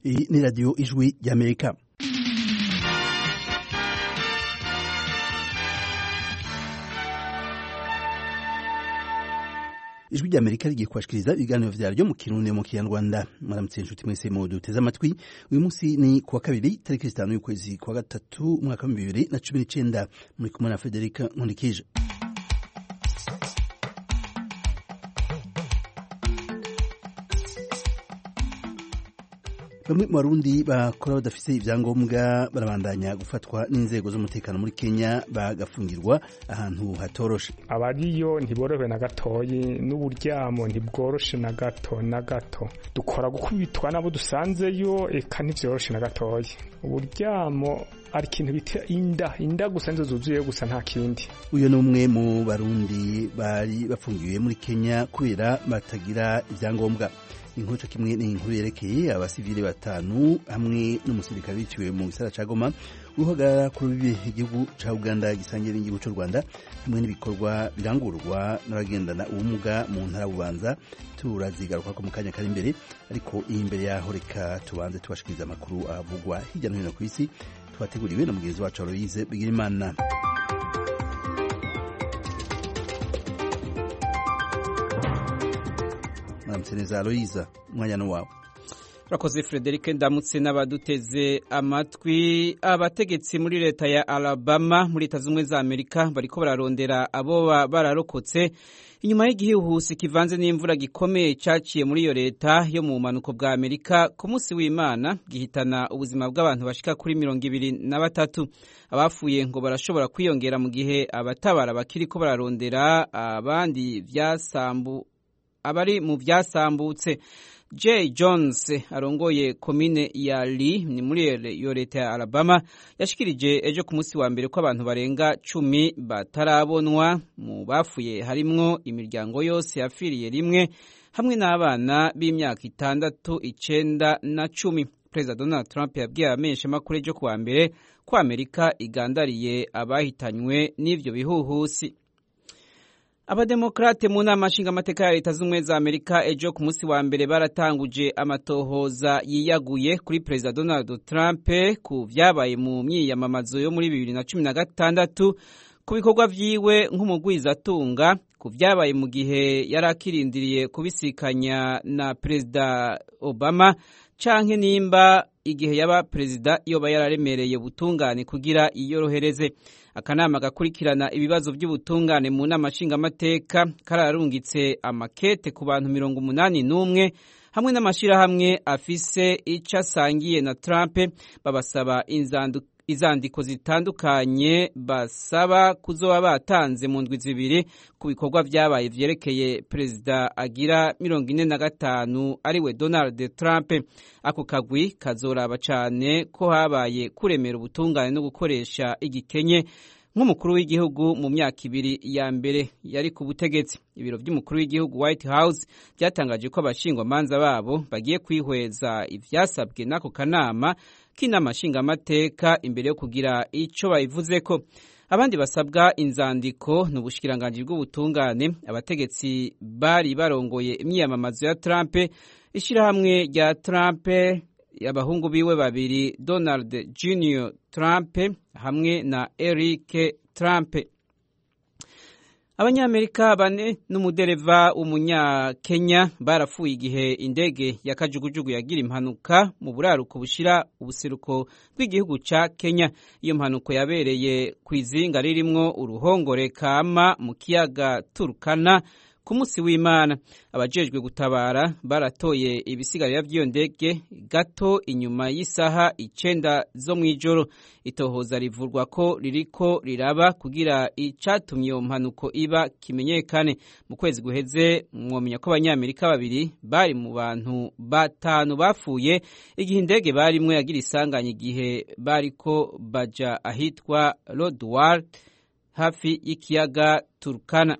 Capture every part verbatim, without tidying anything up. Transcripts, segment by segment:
Iyi ni radiyo ijwi ry'Amerika. Ijwi ry'Amerika rigiye kubashikiriza ibiganiro vyaryo mu Kirundi mu Kinyarwanda. Mwaramutse inshuti mwese mu duteze amatwi. Uyu munsi ni kuwa kabiri tariki zitanu y'ukwezi kwa gatatu umwaka wa bibiri na cumi n'icenda. Muri kumwe na Federica Nkundikije. Bamwe mu Barundi bakora badafise ivyangombwa barabandanya gufatwa n'inzego z'umutekano muri Kenya bagafungirwa ahantu hatoroshe. Abariyo ntiborohewe na gatoyi n'uburyamo ntibworoshe na gato na gato. Dukora gukubitwa nabo dusanzeyo eka ntivyoroshe na gatoyi. Uburyamo ari ikintu bita inda inda gusa nzo zuzuye gusa nta kindi. Uyo ni umwe mu Barundi bari bafungiwe muri Kenya kubera batagira ivyangombwa. Inkuru kimwe ni inkuru yerekeye abasivile batanu hamwe n'umusirikare wiciwe mu gisara ca Goma uhagarara ku rubibe igihugu ca Uganda gisangiye n'igihugu c'u Rwanda hamwe n'ibikorwa birangurwa n'abagendana ubumuga mu ntara Bubanza. Turazigaruka ko mu kanya kari imbere, ariko imbere yaho reka tubanze tubashikiriza amakuru avugwa hirya no hino kw'isi twateguriwe na mugenzi wacu Aloise Bigirimana. Mwaramutse Aloise, mwanya no wawe. Rakoze Frederic, ndamutse n'abaduteze amatwi. Abategetsi muri leta ya Alabama muri Leta Zunze za Amerika bariko bararondera abo bararokotse inyuma y'igihuhusi kivanze n'imvura gikomeye caciye muri iyo leta yo mu manuko bwa Amerika ku munsi w'Imana gihitana ubuzima bw'abantu bashika kuri mirongo ibiri na batatu. Abafuye ngo barashobora kwiyongera mu gihe abatabara bakiriko bararondera abandi vyasambu abari mu vyasambutse. Jay Jones arongoye komine ya Lee ni muri iyo leta ya Alabama yashikirije ejo ku munsi wa mbere ko abantu barenga cumi batarabonwa. Mu bafuye harimwo imiryango yose yafiriye rimwe hamwe n'abana b'imyaka itandatu, icenda na cumi. Perezida Donald Trump yabwiye abamenyeshamakuru ejo ku wa mbere ko Amerika igandariye abahitanywe n'ivyo bihuhusi. Abademokrate mu nama nshingamateka ya Leta Zunze za Amerika ejo ku munsi wa mbere baratanguje amatohoza yiyaguye kuri Perezida Donald Trump ku vyabaye mu myiyamamazo yo muri bibiri na cumi na gatandatu, ku bikorwa vyiwe nk'umugwizatunga, ku vyabaye mu gihe yari akirindiriye kubisikanya na Perezida Obama, canke nimba igihe yaba perezida yoba yararemereye ubutungane kugira iyorohereze. Akanama gakurikirana ibibazo by'ubutungane mu nama nshingamateka kararungitse amakete ku bantu mirongo umunani n'umwe hamwe n'amashirahamwe afise ico asangiye na Trump, babasaba inzandu izandiko zitandukanye basaba kuzoba batanze mu ndwi zibiri ku bikorwa vyabaye vyerekeye perezida agira mirongo ine na gatanu ariwe Donald Trump. Ako kagwi kazoraba cane ko habaye kuremera ubutungane no gukoresha igikenye nk'umukuru w'igihugu mu myaka ibiri ya mbere yari ku butegetsi. Ibiro vy'umukuru w'igihugu White House byatangaje ko abashingwamanza babo bagiye kwihweza ivyasabwe n'ako kanama k'inama nshingamateka imbere yo kugira ico bayivuzeko. Abandi basabwa inzandiko n'ubushikiranganji bw'ubutungane abategetsi bari barongoye imyiyamamazo ya Trump, ishirahamwe rya Trump, abahungu biwe babiri Donald Junior Trump hamwe na Eric Trump. Abanyamerika bane n'umudereva w'umunyakenya barapfuye igihe indege ya kajugujugu yagira impanuka mu buraruko bushira ubuseruko bw'igihugu ca Kenya. Iyo mpanuka yabereye kw'izinga ririmwo uruhongore kama mu kiyaga Turkana ku munsi w'Imana. Abajejwe gutabara baratoye ibisigarira vy'iyo ndege gato inyuma y'isaha icenda zo mw'ijoro. Itohoza rivurwa ko ririko riraba kugira icatumye iyo mpanuko iba kimenyekane. Mu kwezi guheze mwomenya ko abanyamerika babiri bari mu bantu batanu bapfuye igihe indege barimwo yagira isanganya igihe bariko baja ahitwa Lodwar hafi y'ikiyaga Turkana.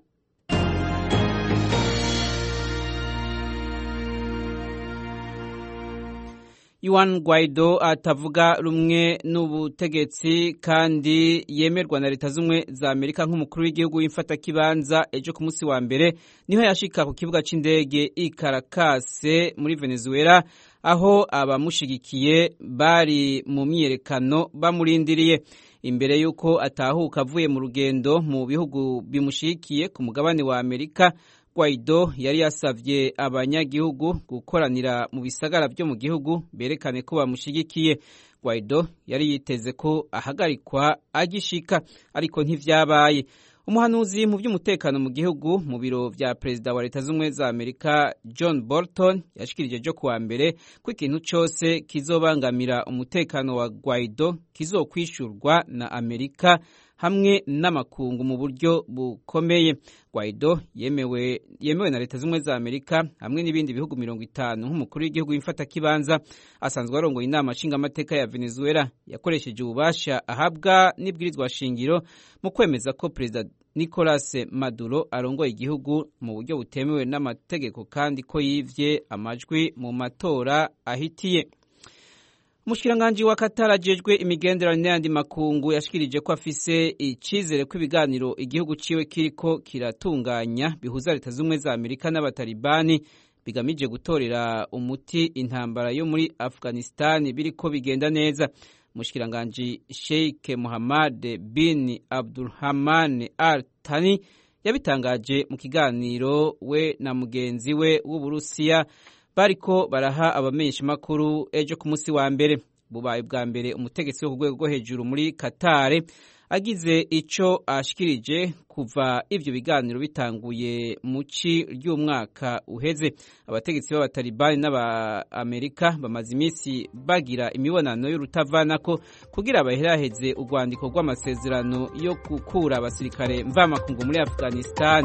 Juan Guaido atavuga rumwe n'ubutegetsi kandi yemerwa na leta z'umwe za Amerika nk'umukuru w'igihugu w'imfata kibanza ejo ku munsi wa mbere niho yashika ku kibuga c'indege i Caracas muri Venezuela aho abamushigikiye bari mu myiyerekano bamurindiriye imbere yuko atahuka avuye mu rugendo mu bihugu bimushigikiye ku mugabane wa Amerika. Guaido yari yasavye abanyagihugu gukoranira mu bisagara byo mu gihugu berekane ko bamushigikiye. Guaido yari yiteze ko ahagarikwa agishika ariko ntivyabaye. Umuhanuzi mu by'umutekano mu gihugu mu biro vya perezida wa leta z'umwe za Amerika John Bolton yashikirije jo kuwa mbere ko ikintu cyose kizobangamira umutekano wa Guaido kizokwishurwa na Amerika hamwe n'amakungu mu buryo bukomeye. Guaido yemewe yemewe na leta z'umwe za Amerika hamwe n'ibindi bihugu mirongo itanu nk'umukuru w'igihugu w'imfata kibanza asanzwe arongoye inama nshinga amateka ya Venezuela yakoresheje ububasha ahabwa n'ibwirizwa shingiro mu kwemeza ko perezida Nicolas Maduro arongoye igihugu mu buryo butemewe n'amategeko kandi ko yivye amajwi mu matora ahitiye. Umushikiranganji wa Qatar ajejwe imigenderanire n'andi makungu yashikirije ko afise icizere ko ibiganiro igihugu ciwe kiriko kiratunganya bihuza leta z'umwe za Amerika n'abatalibani bigamije gutorera umuti intambara yo muri Afghanistan biriko bigenda neza. Umushikiranganji Sheikh Mohammed bin Abdulrahman Al Thani yabitangaje mu kiganiro we na mugenzi we w'Uburusiya bariko baraha abamenyesha makuru ejo ku munsi wa mbere. Bubaye bwa mbere umutegetsi wo ku rwego rwo hejuru muri Qatar agize ico ashikirije kuva ivyo biganiro bitanguye mu ci ry'umwaka uheze. Abategetsi b'abatalibani n'aba-Amerika bamaze iminsi bagira imibonano y'urutavanako kugira baheraheze urwandiko rw'amasezerano yo gukura abasirikare mvamakungu muri Afghanistan.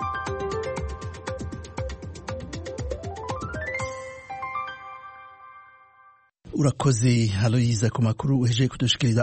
Urakoze Aloyiza ku makuru uhejeje kudushikiriza.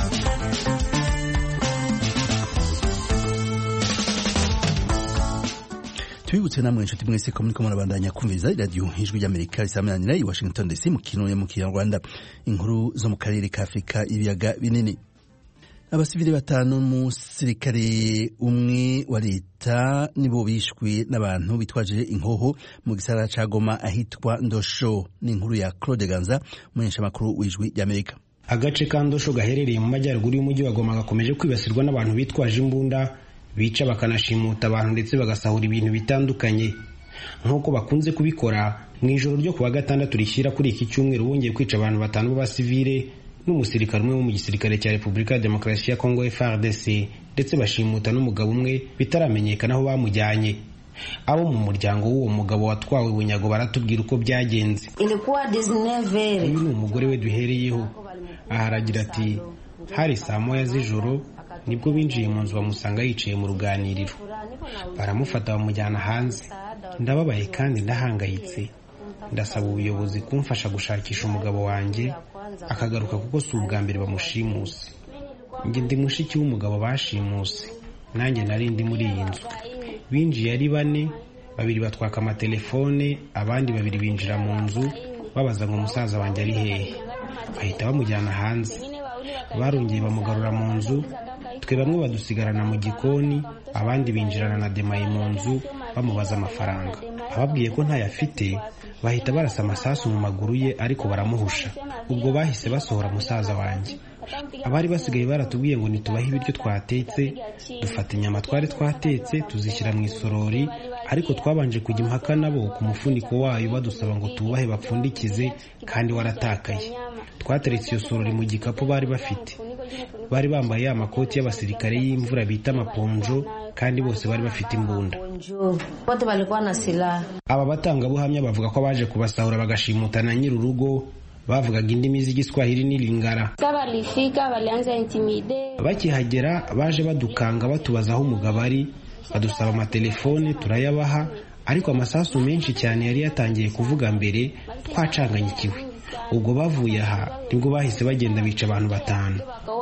Tubibutse namwe inshuti mwese ko muriko murabandanya kumviriza radio Ijwi ry'Amerika risamanira i Washington D C mu kirundi mu Kinyarwanda. Inkuru zo mu karere ka Afrika ibiyaga binini. Abasivile batanu n'umusirikare umwe wa leta nibo bishwe n'abantu bitwaje inkoho mu gisara ca Goma ahitwa Ndosho. Ni inkuru ya Claude Ganza umunyesha makuru w'Ijwi ry'Amerika. Agace ka Ndosho gaherereye mu majyaruguru y'umujyi wa Goma gakomeje kwibasirwa n'abantu bitwaje imbunda bica bakanashimuta abantu ndetse bagasahura ibintu bitandukanye nk'uko bakunze kubikora mu ijoro ryo kuwa gatandatu rishyira kuri iki cyumweru bongeye kwica abantu batanu b'abasivile n'umusirikare umwe wo mu gisirikare cya Repubulika ya Demokarasi ya Kongo F A R D C ndetse bashimuta n'umugabo umwe bitaramenyekana aho bamujyanye. Abo mu muryango w'uwo mugabo watwawe bunyago baratubwira uko byagenze. Ilikuwa dizineve. Uyu ni umugore we duhereyeho. Aharagira ati hari saa moya z'ijoro nibwo binjiye mu nzu bamusanga yicaye mu ruganiriro. Baramufata bamujyana hanze. Ndababaye kandi ndahangayitse. Ndasaba ubuyobozi kumfasha gushakisha umugabo wanjye akagaruka kuko si ubwa mbere bamushimuse. Nge ndi mushiki w'umugabo bashimuse. Nanjye nari ndi muri iyi nzu. Binjiye ari bane, babiri batwaka amatelefone, abandi babiri binjira mu nzu babaza ngo umusaza wanjye ari hehe. Bahita bamujyana hanze. Barongeye bamugarura mu nzu, twe bamwe badusigarana mu gikoni, abandi binjirana na demaye mu nzu bamubaza amafaranga. Ababwiye ko ntayafite, bahita barasa amasasu mu maguru ye ariko baramuhusha. Ubwo bahise basohora musaza wanjye. Abari basigaye baratubwiye ngo nitubahe ibiryo twatetse, dufata inyama twari twatetse tuzishyira mu isorori, ariko twabanje kujya impaka nabo ku mufuniko wayo badusaba ngo tubahe bapfundikize kandi waratakaye. Twateretse iyo sorori mu gikapu bari bafite. Bari bambaye amakoti y'abasirikare y'imvura bita amaponjo kandi bose bari bafite imbunda. Wote walikuwa na silaha. Aba batangabuhamya bavuga ko baje kubasahura bagashimutana nyirurugo, bavugaga indimi z'igiswahili n'ilingara. Balifika balianza intimide. Bakihagera baje badukanga batubaza aho umugabo ari, badusaba amatelefone turayabaha, ariko amasasu menshi cyane yari yatangiye kuvuga mbere twacanganyikiwe. Ubwo bavuye aha nibwo bahise bagenda bica abantu batanu.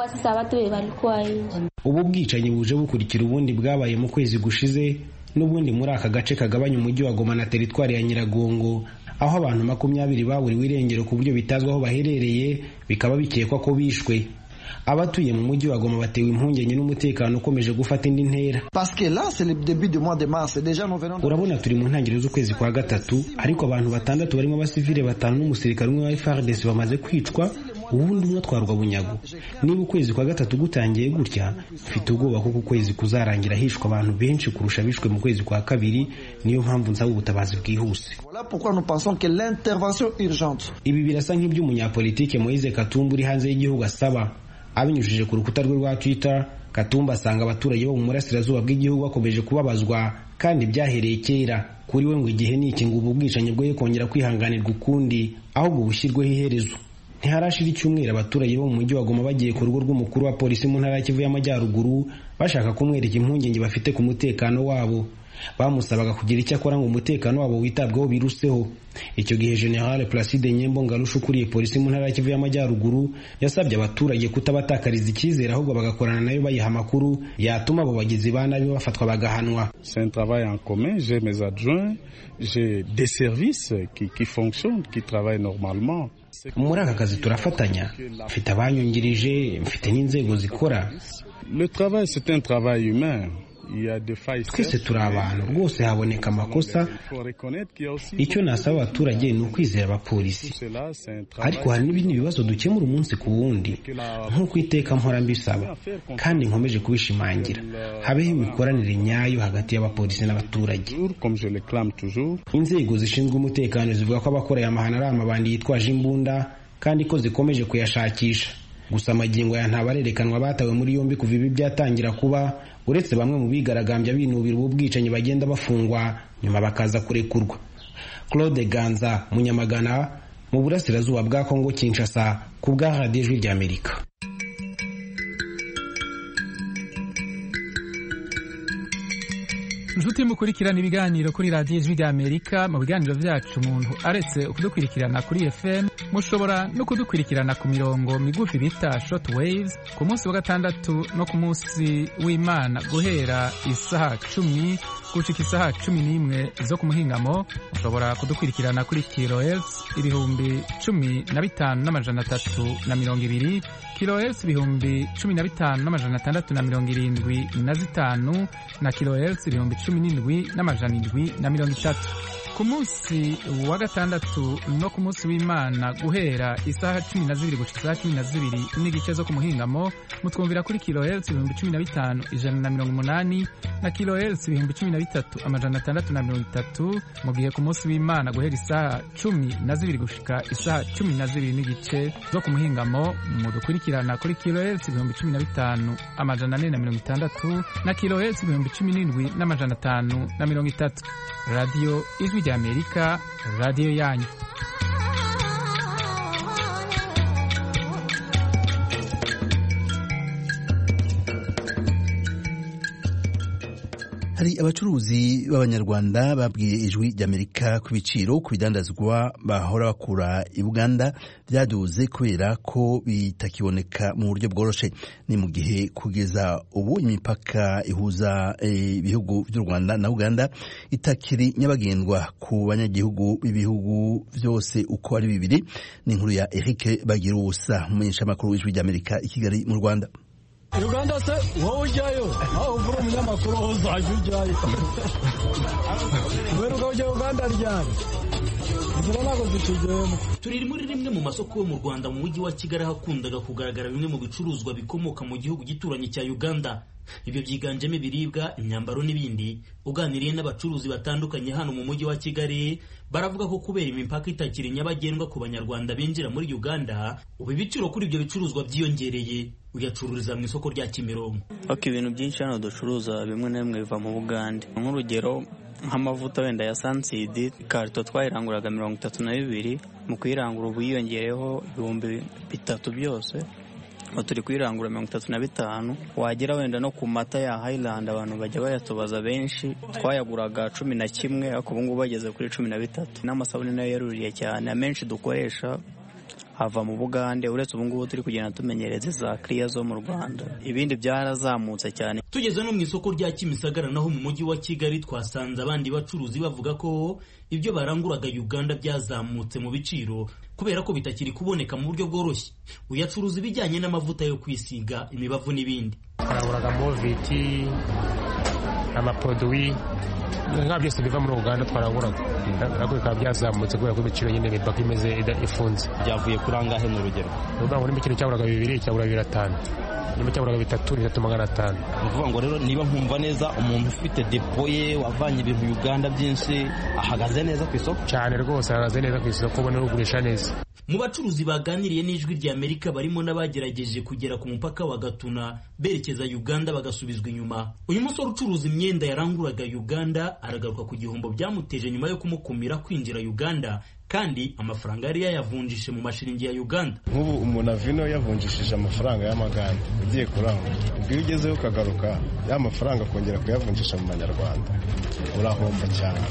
Ubu bwicanyi buje bukurikira ubundi bwabaye mu kwezi gushize n'ubundi muri aka gace kagabanya umujyi wa Goma na teritwari ya Nyiragongo, aho abantu makumyabiri baburiwe irengero ku buryo bitazwi aho baherereye, bikaba bikekwa ko bishwe. Abatuye mu mujyi wa Goma batewe impungenge n'umutekano ukomeje gufata indi ntera. Urabona turi mu ntangiriro z'ukwezi kwa gatatu, ariko abantu batandatu barimo abasivile batanu n'umusirikare umwe wa F A R D C bamaze kwicwa, ubundi umwe atwarwa bunyago. Niba ukwezi kwa gatatu gutangiye gutya, mfite ubwoba ko ukwezi kuzarangira hishwa abantu benshi kurusha bishwe mu kwezi kwa kabiri. Niyo mpamvu nsaba ubutabazi bwihuse. Ibi birasa nk'iby'umunyapolitike Moise Katumbi uri hanze y'igihugu asaba. Abinyujije ku rukuta rwe rwa Twitter, Katumbi asanga abaturage bo mu murasirazuba bw'igihugu bakomeje kubabazwa kandi byahereye kera. Kuri we ngo igihe ni iki ngo ubu bwicanyi bwoye kongera kwihanganirwa ukundi, ahubwo bushyirweho iherezo. Ntiharashira icyumweru abaturage bo mu mujyi wa Goma bagiye ku rugo rw'umukuru wa polisi mu ntara ya Kivu y'Amajyaruguru bashaka kumwereka impungenge bafite ku mutekano wabo. Bamusabaga kugira icyo akora ngo umutekano wabo witabwaho biruseho. Icyo gihe General Placide Nyembo Ngarusha ukuriye polisi mu ntara ya Kivu y'Amajyaruguru yasabye abaturage kutabatakariza icyizere, ahubwo bagakorana nayo bayiha amakuru yatuma abo bagizi ba nabi bafatwa bagahanwa. C'est un travail en commun, j'ai mes adjoints, j'ai des services qui, qui fonctionnent, qui travaillent normalement. Muri aka kazi turafatanya, mfite abanyungirije, mfite n'inzego zikora. Le travail c'est un travail humain. Twese turi abantu, rwose haboneka amakosa. Icyo nasaba abaturage ni ukwizera abapolisi, ariko hari n'ibindi bibazo dukemura umunsi ku wundi nk'uko iteka mpora mbisaba, kandi nkomeje kubishimangira. Habeho imikoranire nyayo hagati y'abapolisi n'abaturage. Inzego zishinzwe umutekano zivuga ko abakora aya mahano ari amabandi yitwaje imbunda kandi ko zikomeje kuyashakisha. Gusa amagingo ya ntabarerekanwa batawe muri yombi kuva ibi byatangira kuba, uretse bamwe mu bigaragambya binubira ubu bwicanyi bagenda bafungwa nyuma bakaza kurekurwa. Claude Ganza, Munyamagana, mu burasirazuba bwa Kongo Kinshasa, ku bwa Radio Ijwi ry'Amerika. Nshuti mukurikirana ibiganiro kuri Radio Ijwi ry'Amerika, mu biganiro byacu umuntu aretse ukudukurikirana kuri F M, mushobora no kudukurikirana ku mirongo migufi bita short waves ku munsi wa gatandatu no ku munsi w'Imana guhera isaha cumi gushika isaha cumi n'imwe zo ku muhingamo. Mushobora kudukurikirana kuri kilohertz ibihumbi cumi na bitanu n'amajana atatu na mirongo ibiri, kilohertz ibihumbi cumi na bitanu n'amajana atandatu na mirongo irindwi na zitanu, na kilohertz ibihumbi cumi n'indwi n'amajana indwi na mirongo itatu. Ku munsi wa gatandatu no ku munsi w'Imana guhera isaha cumi na zibiri gushika isaha cumi na zibiri n'igice zo ku muhingamo, mutwumvira kuri kilohertz ibihumbi cumi na bitanu ijana na mirongo umunani, na kilohertz ibihumbi cumi na bitatu amajana atandatu na mirongo itatu. Mu gihe ku munsi w'Imana guhera isaha cumi na zibiri gushika isaha cumi na zibiri n'igice zo ku muhingamo, mudukurikirana kuri kilohertz ibihumbi cumi na bitanu amajana ane na mirongo itandatu, na kilohertz ibihumbi cumi n'indwi n'amajana atanu na mirongo itatu. Radio Ijwi ry'Amerika, radio yanyu. Hari abacuruzi b'Abanyarwanda babwiye Ijwi ry'Amerika ku biciro ku bidandazwa bahora bakura i Buganda byaduze kubera ko bitakiboneka mu buryo bworoshe. Ni mu gihe kugeza ubu imipaka ihuza ibihugu by'u Rwanda na Uganda itakiri nyabagendwa ku banyagihugu b'ibihugu byose uko ari bibiri. Ni inkuru ya Eric Bagirusa, umumenyeshamakuru w'Ijwi ry'Amerika i Kigali mu Rwanda. Uganda se wowe ujyayo, aho uvura umunyamakuru aho uzajya ujyayo. Kubera uko ujya Uganda ryari? Ngira ntabwo zitugiyemo. Turi muri rimwe mu masoko yo mu Rwanda mu mujyi wa Kigali hakundaga kugaragara bimwe mu bicuruzwa bikomoka mu gihugu gituranye cya Uganda. Ibyo byiganjemo ibiribwa, imyambaro n'ibindi. Uganiriye n'abacuruzi batandukanye hano mu mujyi wa Kigali, baravuga ko kubera imipaka itakiri nyabagendwa ku Banyarwanda binjira muri Uganda, ubu ibiciro kuri ibyo bicuruzwa byiyongereye. Uyacururiza mu isoko rya Kimironko. Okay, ibintu byinshi hano ducuruza bimwe na bimwe biva mu Bugande. Nk'urugero nk'amavuta wenda ya Sunseed, karito twayiranguraga mirongo itatu na bibiri, mu kuyirangura ubu yiyongereyeho ibihumbi bitatu byose. Aho turi kuyirangura mirongo itatu na bitanu. Wagera wenda no ku mata ya Highland abantu bajya bayatubaza benshi, twayaguraga cumi na kimwe ariko ubu ngubu bageze kuri cumi na bitatu. N'amasabune nayo yaruriye cyane, amenshi dukoresha ava mu Bugande, uretse ubu ngubu turi kugenda tumenyereza za clear zo mu Rwanda, ibindi byarazamutse cyane. Tugeze no mu isoko rya Kimisagara naho mu mujyi wa Kigali twasanze abandi bacuruzi bavuga ko ibyo baranguraga Uganda byazamutse mu biciro kubera ko bitakiri kuboneka mu buryo bworoshye. Uyacuruza ibijyanye n'amavuta yo kwisiga, imibavu n'ibindi. Baranguraga moviti, amaproduwi nka byose biva muri Uganda twaranguraga, nako bikaba byazamutse kubera ko ibiciro nyine imipaka imeze ifunze. Byavuye kuri angahe mu rugero? Uvuga ngo n'imikino cyaburaga bibiri cyabura bibiri atanu, nimba cyaburaga bitatu bitatu magana atanu. Uvuga ngo rero niba nkumva neza umuntu ufite depo ye wavanye ibintu Uganda byinshi ahagaze neza ku isoko cyane, rwose ahagaze neza ku isoko, ubona ugurisha neza. Mu bacuruzi baganiriye n'Ijwi rya Amerika barimo n'abagerageje kugera ku mupaka wa Gatuna berekeza Uganda bagasubizwa inyuma. Uyu musore ucuruza imyenda yaranguraga Uganda aragaruka ku gihombo byamuteje nyuma yo kumukumira kwinjira Uganda, kandi amafaranga yari yayavunjishe mu mashiringi ya Uganda. Nk'ubu umuntu avino yavunjishije amafaranga y'amaganda ugiye kurangura, ubwo iyo ugezeho ukagaruka ya mafaranga kongera kuyavunjisha mu manyarwanda urahomba cyane.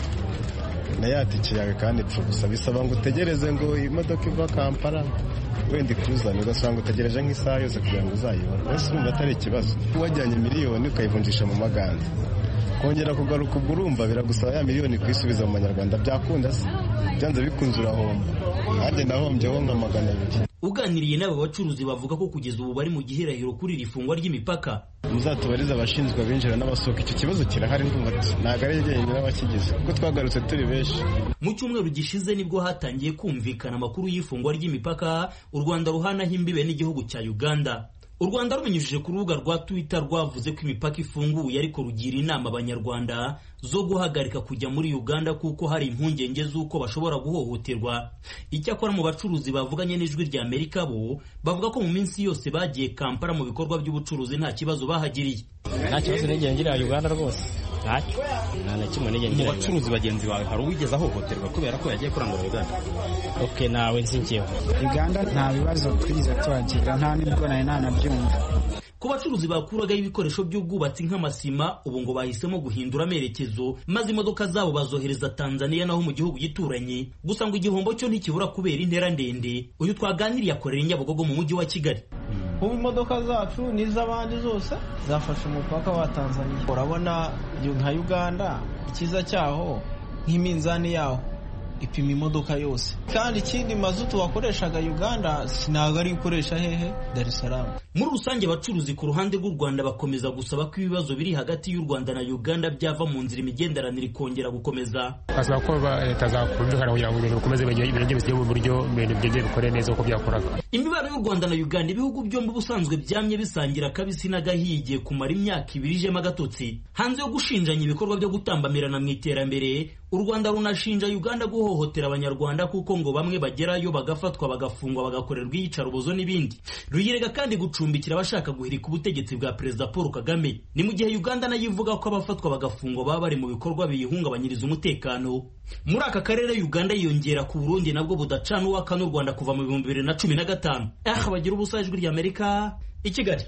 Na yatike yawe kandi ipfa gusa, bisaba ngo utegereze ngo imodoka iva Kampala wenda ikuzane, ugasanga utegereje nk'isaha yose kugira ngo uzayibone. Ese urumva atari ikibazo? Wajyanye miliyoni ukayivunjisha mu maganda, kongera kugaruka ubwo urumva biragusaba ya miliyoni kuyisubiza mu manyarwanda. Byakunda se? Byanze bikunze urahomba. Nanjye nahombyeho nka magana abiri. Uganiriye n'aba bacuruzi bavuga ko kugeza ubu bari mu gihirahiro kuri iri fungwa ry'imipaka. Muzatubariza abashinzwe abinjira n'abasohoka, icyo kibazo kirahari ndumva ntabwo ari jyenyine n'abakigize, kuko twagarutse turi benshi. Mu cyumweru gishize nibwo hatangiye kumvikana amakuru y'ifungwa ry'imipaka u Rwanda ruhanaho imbibe n'igihugu cya Uganda. U Rwanda rubinyujije ku rubuga rwa Twitter rwavuze ko imipaka ifunguye, ariko rugira inama abanyarwanda zo guhagarika kujya muri Uganda kuko hari impungenge z'uko bashobora guhohoterwa. Icyakora mu bacuruzi bavuganye n'Ijwi rya Amerika bo bavuga ko mu minsi yose bagiye Kampala mu bikorwa by'ubucuruzi nta kibazo bahagiriye. Nta kibazo nigeze ngira Uganda rwose, ntacyo nta na kimwe nigeze ngira. Mu bacuruzi bagenzi bawe hari uwigeze ahohoterwa kubera ko yagiye kurangura Uganda? Okay, nawe nsingiye Uganda nta bibazo twize tuhagira, nta nibwo nari nanabyumva. Ku bacuruzi bakuragaho ibikoresho by'ubwubatsi nk'amasima ubu ngo bahisemo guhindura amerekezo, maze imodoka zabo bazohereza Tanzania naho mu gihugu gituranye. Gusa ngo igihombo cyo ntikibura kubera intera ndende. Uyu twaganiriye akorera Nyabugogo mu mujyi wa Kigali. Ubu imodoka zacu n'iz'abandi zose zafashe umupaka wa Tanzania. Urabona nka Uganda ikiza cyaho nk'iminzani yaho ipima imodoka yose, kandi ikindi mazutu wakoreshaga Uganda sinaga ari gukoresha hehe Dar es Salaam. Muri rusange abacuruzi ku ruhande rw'u Rwanda bakomeza gusaba ko ibibazo biri hagati y'u Rwanda na Uganda byava mu nzira imigenderanire ikongera gukomeza. Basaba ko leta zakumvikana kugira ngo ibintu bikomeze bijye mu buryo ibintu bigende bikore neza uko byakoraga. Imibano y'u Rwanda na Uganda, ibihugu byombi ubusanzwe byamye bisangira kabisi n'agahiye kumara imyaka ibiri ijemo agatotsi. Hanze yo gushinjanya ibikorwa byo gutambamirana mu iterambere, u Rwanda runashinja Uganda guhohotera abanyarwanda kuko ngo bamwe bagerayo bagafatwa bagafungwa bagakorerwa iyicarubozo n'ibindi. Ruyirega kandi gucumbikira abashaka guhirika ubutegetsi bwa Perezida Paul Kagame. Ni mu gihe Uganda nayo ivuga ko abafatwa bagafungwa baba bari mu bikorwa biyihungabanyiriza umutekano. Muri aka karere Uganda yiyongera ku Burundi nabwo budacana uwaka n'u Rwanda kuva mu bihumbi bibiri na cumi na gatanu. Ah, bagira ubusa Ijwi rya Amerika i Kigali.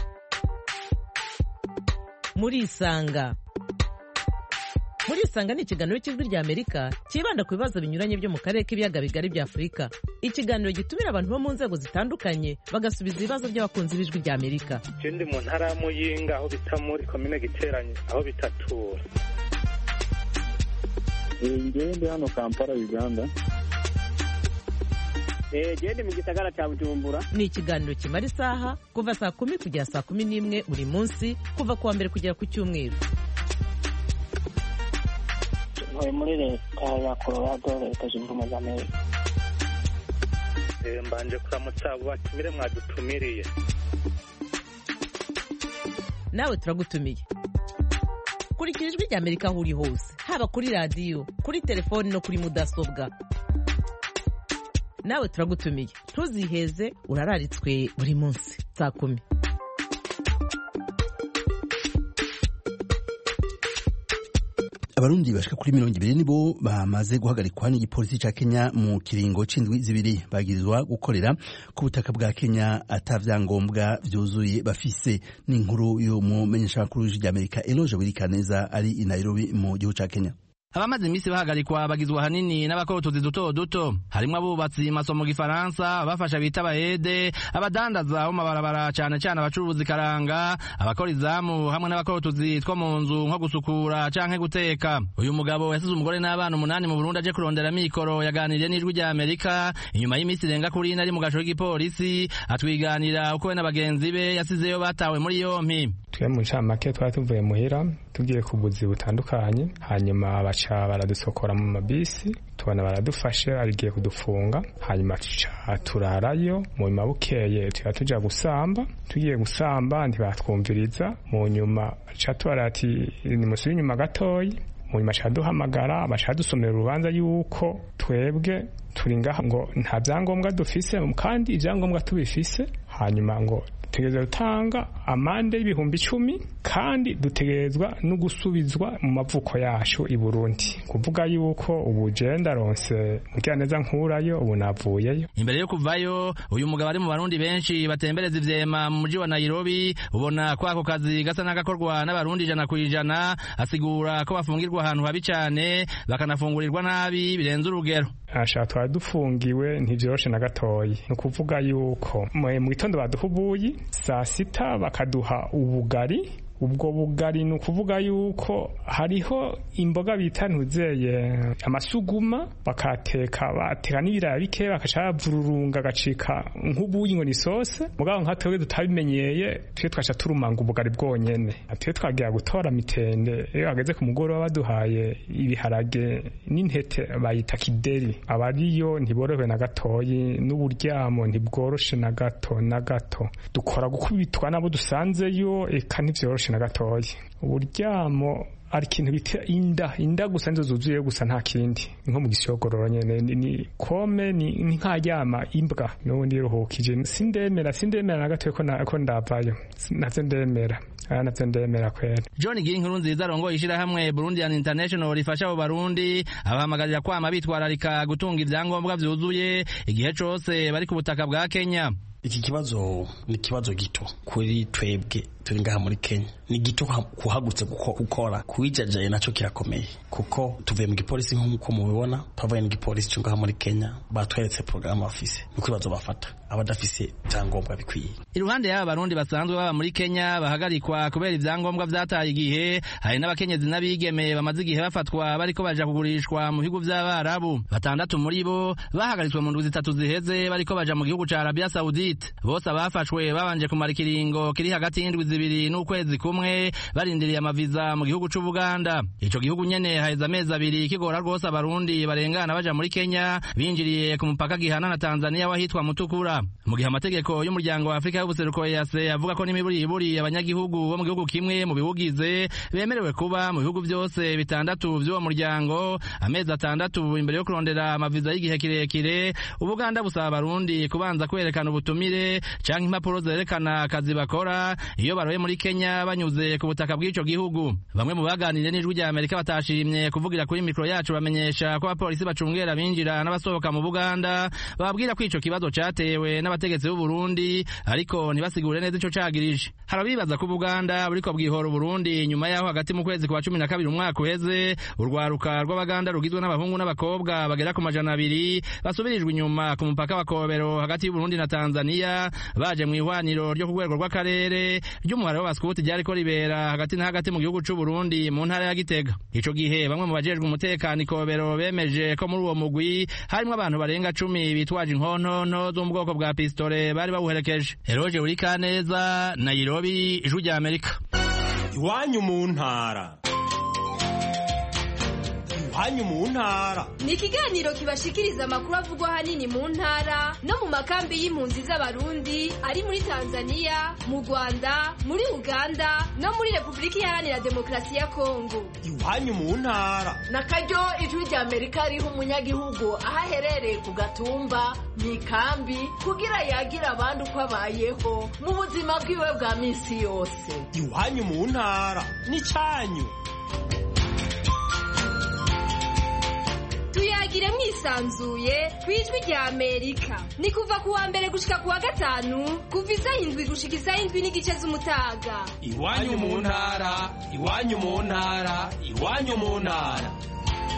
Muri Isanga. Muri Isanga ni ikiganiro cy'Ijwi rya Amerika kibanda ku bibazo binyuranye byo mu karere k'ibiyaga bigari bya Afurika. Ikiganiro gitumira abantu bo mu nzego zitandukanye bagasubiza ibibazo by'abakunzi b'Ijwi rya Amerika. Je ndi mu ntara ya Muyinga aho bita muri komine Giteranye aho bitatura. Ngewe ndi hano Kampala Uganda. Eh, je ndi mu gisagara cya Bujumbura. Ni ikiganiro kimara isaha kuva saa kumi kugera saa kumi n'imwe buri munsi kuva kuwa mbere kugera ku cyumweru. Muri leta ya Colorado, leta zunze ubumwe za Amerika. Mbanje kuramutsa batumire mwadutumiriye. Nawe turagutumiye. Kurikira Ijwi rya Amerika aho uri hose, haba kuri radiyo, kuri telefoni no kuri mudasobwa. Nawe turagutumiye, ntuziheze, urararitswe buri munsi saa kumi. Abarundi bashika kuri mirongo ibiri nibo bamaze guhagarikwa n'igipolisi ca Kenya mu kiringo c'indwi zibiri, bagirizwa gukorera ku butaka bwa Kenya atavyangombwa vyuzuye bafise. N'inkuru yo mu menyesha makuru y'Amerika Eloge Wirikaneza ari i Nairobi mu gihugu ca Kenya. abamaze iminsi bahagarikwa bagizwe ahanini n'abakora utuzi duto duto harimwo abubatsi masomo gifaransa abafasha bita abayede abadandaza bo mabarabara cane cane abacuruzi karanga abakora izamu hamwe n'abakora utuzi two mu nzu nko gusukura canke guteka. Uyu mugabo yasize umugore n'abana umunani mu Burundi aje kurondera mikoro yaganiriye n'ijwi rya Amerika inyuma y'iminsi irenga kuri ine ari mu gasho k'igipolisi atwiganira uko we na bagenzi be yasizeyo batawe muri yompi. Twe mu ncamake twari tuvuye muhira tugiye ku buzi butandukanye hanyuma baca baradusokora mu mabisi tubona baradufashe arigiye kudufunga hanyuma tuca turarayo mu nyuma bukeye tuba tuja gusamba tugiye gusamba ntibatwumviriza mu nyuma ca tubarati ni musi inyuma gatoyi mu nyuma ca duhamagara baca dusomera urubanza yuko twebwe turi ngaha ngo nta vyangombwa dufise kandi ivyangombwa tubifise hanyuma ngo dutegerezwa gutanga amande y'ibihumbi icumi kandi dutegerezwa no gusubizwa mu mavuko yacu i Burundi kuvuga yuko ubu je ndaronse mugiraneza nkurayo ubu navuyeyo. Imbere yo kuvayo uyu mugabo ari mu Barundi benshi batembereza ivyema mu muji wa Nairobi ubona ko ako kazi gasa n'agakorwa n'abarundi ijana kwijana asigura ko bafungirwa ahantu habi cane bakanafungurirwa nabi birenze urugero. Asha twari dufungiwe ntivyoroshe na gatoyi no kuvuga yuko mu gitondo baduhubuye saa sita bakaduha ubugari ubwo bugari ni ukuvuga yuko hariho imboga bita ntuzeye amasuguma bakateka bateka n'ibiraya bike bakaca bavururunga gacika nk'ubuyi ngo ni sose mugabo nka twebwe tutabimenyeye twe twaca turumanga ubugari bwonyene twe twagira gutora mitende iyo ageze ku mugoroba baduhaye ibiharage n'intete bayita kideri abariyo ntiborohewe na gatoyi n'uburyamo ntibworoshe na gato na gato dukora gukubitwa nabo dusanzeyo eka ntivyoroshe na gatoyi uburyamo ari ikintu bita inda inda gusa nizo zuzuye gusa nta kindi nko mu gisogororo nyene ni kome ni nkaryama imbwa n'ubundi ruhukije sindemera sindemera na gatoyi ko ko ndavayo navyo ndemera navyo ndemera kwera. John Ginkuru nziza arongoye ishirahamwe Burundian International rifasha abo Barundi abahamagarira kwama bitwararika gutunga ivyangombwa vyuzuye igihe cose bari ku butaka bwa Kenya. Iki kibazo ni kibazo gito kuri twebwe turi ngaha muri Kenya ni gito kuhagutse gukora kuijajaye naco kirakomeye kuko tuvuye mu gipolisi nk'uko mubibona twavuye mu gipolisi cyo ngaha muri Kenya batweretse programme afise nuko bibazo bafata abadafise cyangombwa bikwiye. Iruhande y'aba Barundi basanzwe baba muri Kenya bahagarikwa kubera ivyangombwa vyataye igihe hari n'abakenyezi n'abigeme bamaze igihe bafatwa bariko baja kugurishwa mu bihugu vy'Abarabu batandatu muri bo bahagaritswe mu ndwi zitatu ziheze bariko baja mu gihugu ca Arabia Saudite bose abafashwe babanje kumara ikiringo kiri hagati y'indwi zibiri n'ukwezi kumwe barindiriye amaviza mu gihugu c'u Buganda. Ico gihugu nyene haheze amezi abiri kigora rwose abarundi barengana baja muri Kenya binjiriye ku mupaka gihana na Tanzania wahitwa Mutukura mu gihe amategeko y'umuryango wa Afrika y'ubuseruko E A C avuga ko n'imiburiburi abanyagihugu bo mu gihugu kimwe mu bihugize bemerewe kuba mu bihugu byose bitandatu vy'uwo muryango amezi atandatu imbere yo kurondera amaviza y'igihe kirekire. Ubuganda busaba abarundi kubanza kwerekana ubutumire canke impapuro zerekana akazi bakora iyo baroye muri Kenya banyuze ku butaka bw'ico gihugu. Bamwe mu baganiriye n'ijwi rya Amerika batashimye kuvugira kuri mikro yacu bamenyesha ko abapolisi bacungera binjira n'abasohoka mu Buganda bababwira ko ico kibazo catewe n'abategetsi b'u Burundi ariko ntibasigure neza ico cagirije. Harabibaza ko Buganda buriko bwihora Burundi nyuma yaho hagati mu kwezi kwa cumi na kabiri umwaka uheze urwaruka rw'Abaganda rugizwe n'abahungu n'abakobwa bagera ku majana abiri basubirijwe inyuma ku mupaka wa Kobero hagati y'u Burundi na Tanzania baje mu ihwaniro ryo ku rwego rw'akarere ry'umuhare w'abaskuti ryariko ribera hagati na hagati mu gihugu c'u Burundi mu ntara ya Gitega. Ico gihe bamwe mu bajejwe umutekano Kobero bemeje ko muri uwo mugwi harimo abantu barenga cumi bitwaje inkontonto zo mu bwoko bwa pistole bari bawuherekeje. Eroje Urikaneza, Nairobi, Ijwi rya Amerika. Iwanyu mu ntara. Iwanyu mu ntara ni ikiganiro kibashikiriza amakuru avugwa hanini mu ntara no mu makambi y'impunzi z'abarundi ari muri Tanzania, mu Rwanda, muri Uganda no muri Republika Iharanira Demokarasi ya Kongo. Iwanyu mu ntara na karyo Ijwi rya Amerika riha umunyagihugu aho aherereye ku gatumba mu ikambi kugira yagira abandi uko abayeho mu buzima bwiwe bwa misi yose. Iwanyu mu ntara ni canyu. Tuyagire mwisanzuye kwijwi rya Amerika ni kuva kuwa mbere gushika kuwa gatanu kuva isaha indwi gushika isaha indwi n'igice z'umutaga. Iwanyu mu ntara, iwanyu mu ntara, iwanyu mu ntara.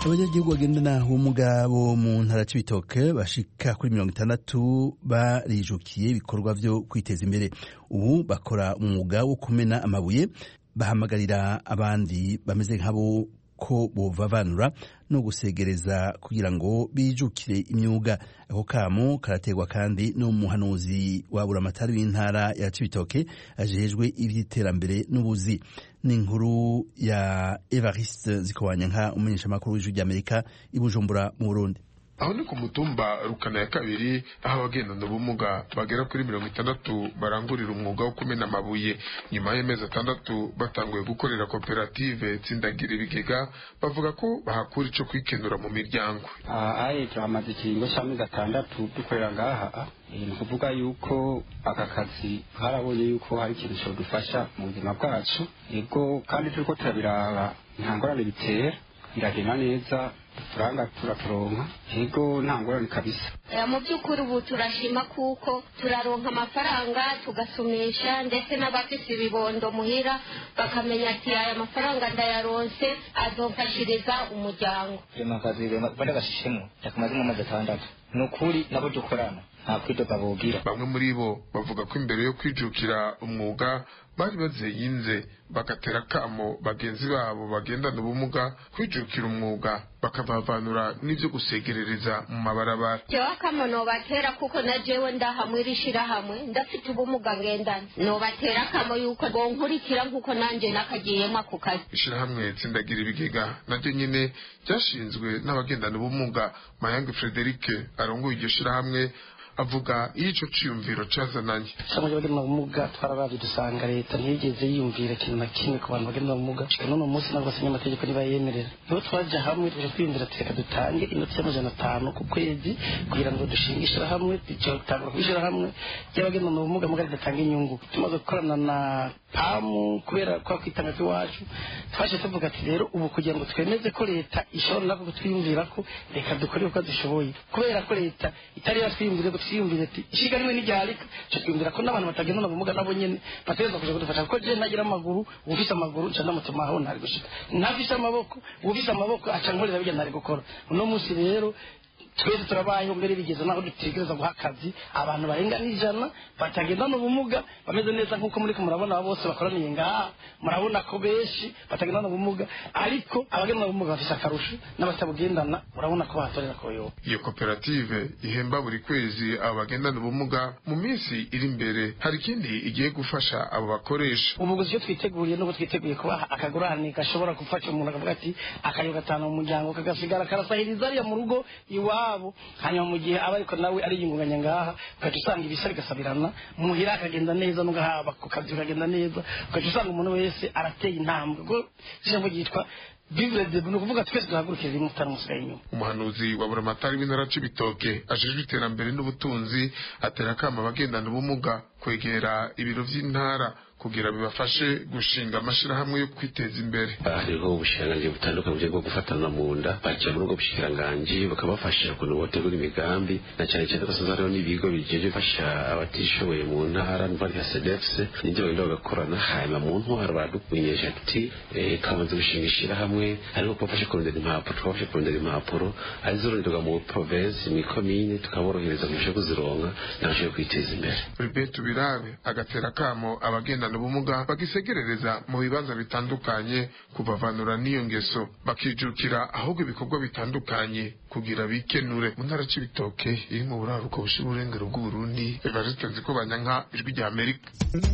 abanyagihugu bagendana ubumuga bo mu ntara c'ibitoke bashika kuri mirongo itandatu barijukiye ibikorwa vyo kwiteza imbere. Ubu bakora umwuga wo kumena amabuye, bahamagarira abandi bameze nk'abo ko bovavanura no gusegereza kugira ngo bijukire imyuga. Ako kamo karategwa kandi n'umuhanuzi wa buramatari w'intara ya Cibitoke ajejwe ivy'iterambere n'ubuzi. Ni inkuru ya Evariste Zikobanyanka, umumenyeshamakuru w'ijwi ry'Amerika i Bujumbura mu Burundi. Aho ni ku mutumba Rukana ya kabiri, aho abagendana ubumuga bagera kuri mirongo itandatu barangurira umwuga wo kumena amabuye. Nyuma y'amezi atandatu batanguye gukorera koperative Tsindagira Ibigega, bavuga ko bahakura ico kwikenura mu miryango. Aye turamaze ikiringo c'amezi atandatu dukorera ngaha. Ni kuvuga yuko aka kazi harabonye yuko hari ikintu cyo dufasha mu buzima bwacu, yego kandi turiko turabiraba nta ngorane bitera, biragenda neza, turanga turaturonka, yego nta ngorane kabisa. Mu by'ukuri ubu turashima kuko turaronka amafaranga tugasumisha, ndetse n'abafise ibibondo muhira bakamenya ati aya mafaranga ndayaronse azomfashiriza umuryango. Akazi bari gashishemo yakamaze mu mazi atandatu, ni ukuri nabo dukorana nta kwidoga bogira. Bamwe muri bo bavuga ko imbere yo kwijukira umwuga bari bazeyinze, bagatera kamo bagenzi babo bagendana ubumuga kwijukira umwuga bakabavanura n'ivyo gusegerereza mu mabarabara. Jewe kamo nobatera kuko na jewe ndahamwe rishira hamwe ndafite ubumuga ngendana, nobatera kamo yuko bonkurikira nkuko nanje nakagiyemo ako kazi. Ishira hamwe Tsindagira Ibigega naryo nyene ryashinzwe n'abagendana ubumuga. Mayange Frederic arongoye iryo shira hamwe avuga ico ciyumviro cazananye. Samuje bagenda ubumuga twarabaje dusanga leta ntiyigeze yiyumvira kintu na kimwe ku bantu bagenda ubumuga. None umunsi nabwo sinye amategeko niba yemerera. Niho twaje hamwe tuje kwindira teka dutange inoti y'amajana atanu ku kwezi kugira ngo dushingishe hamwe icyo tangura kwishira hamwe y'abagenda ubumuga mugari datanga inyungu. Tumaze gukorana na pamu kubera kwa kwitanga iwacu twaje tuvuga ati rero ubu kugira ngo twemeze ko leta ishobora nako kutwiyumvira ko reka dukore uko dushoboye, kubera ko leta itari yatwiyumvire twiyumvire ati ishiga rimwe n'iryarika cyumvira ko n'abantu batagenda n'ubumuga nabo nyene bateza kuja kudufasha ko je nagira amaguru, ufise amaguru nca ndamutuma aho ntari gushika, ntafise amaboko ufise amaboko aca nkorera bijya ntari gukora. Uno munsi rero twese turabayeho mbere bigeze naho dutegereza guha akazi abantu barenga n'ijana batagenda n'ubumuga bameze neza nk'uko muri ko murabona bose bakoraniye ngaha, murabona ko benshi batagenda n'ubumuga, ariko abagenda n'ubumuga bafise akarusho n'abatabugendana murabona ko bahatorera koyo. Iyo koperative ihemba buri kwezi abagenda n'ubumuga. Mu minsi iri imbere hari ikindi igiye gufasha abo bakoresha. Ubuguzi cyo twiteguriye no twiteguye kubaha akagurane gashobora gufasha umuntu akavuga ati akayo gatanu mu muryango kagasigara karasahiriza ariya mu rugo iwa abo, hanyuma mu gihe aba ariko nawe ari yingunganya ngaha ukaje usanga ibisari gasabirana muhira akagenda neza n'ugahaba ku kazi kagenda neza, ukaje usanga umuntu wese arateye intambwe go ijambo ryitwa Bibure de no kuvuga twese duhagurukije imutara musenyo. Umuhanuzi wa buramatari w'intara Cibitoke ajejwe iterambere n'ubutunzi atera kama abagendana ubumuga kwegera ibiro vy'intara kugira bibafashe gushinga amashirahamwe yo kwiteza imbere. Hariho ubushiranganje butandukanye bwo gufatana mu nda baje muri ubwo bushiranganje bakabafasha kuno botegura imigambi, na cyane cyane ko sanzaro n'ibigo bijeje fasha abatishoboye mu ntara n'bari ya C D F C n'ibyo bindi bagakorana. Hanyuma mu ntwaro badukunyeje ati kamaze gushingishira hamwe ariko kubafasha kurondera impapuro, twafashe kurondera impapuro azironderwa mu province mu commune tukaborohereza mu byo kuzironka n'abashe kwiteza imbere. Robert Birabe agatera kamo abagenda ubumuga bagisegerereza mu bibanza bitandukanye kubavanura n'iyo ngeso bakijukira ahubwo ibikorwa bitandukanye kugira bikenure. Mu ntara Cibitoke iri mu buraruko bushira urengero bw'Uburundi, Evariste Nzikobanyanka, ijwi rya Amerika.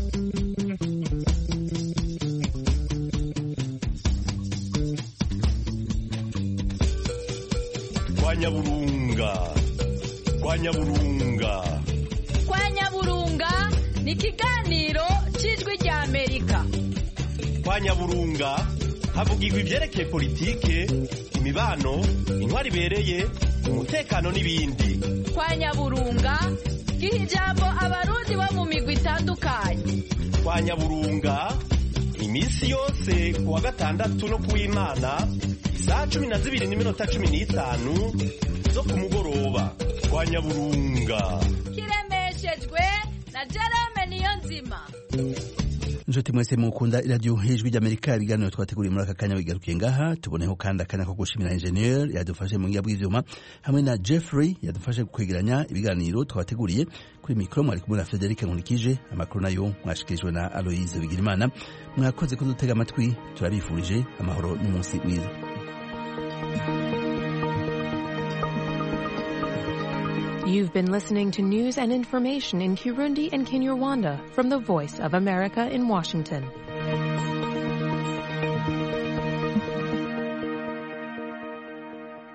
Kwa Nyaburunga, kwa Nyaburunga, kwa Nyaburunga ni kiganiro cy'ijwi rya Amerika. Kwa Nyaburunga havugirwa ivyerekeye politike, imibano, intwari ibereye, umutekano n'ibindi. Kwa Nyaburunga giha ijambo abarundi bo mu migwi itandukanye. Kwa Nyaburunga iminsi yose kuwa gatandatu no kuw'Imana saa cumi na zibiri n'iminota cumi n'itanu zo ku mugoroba. Kwa Nyaburunga kiremeshejwe na Jerome Niyonzima. inshuti mwese mukunda iradiyo ijwi ry'Amerika, ibiganiro twateguriye muri aka kanya bigarukiye ngaha. Tuboneho kandi akanya ko gushimira engineer yadufashe mu ngiya bw'ivyuma hamwe na Jeffrey yadufashe kwegeranya ibiganiro twateguriye. Kuri mikro mwari kumwe na Frederic Nkulikije, amakuru nayo mwashikirijwe na Aloise Bigirimana. Mwakoze kudutega amatwi, turabifurije amahoro n'umunsi mwiza. You've been listening to news and information in Kirundi and Kinyarwanda from the Voice of America in Washington.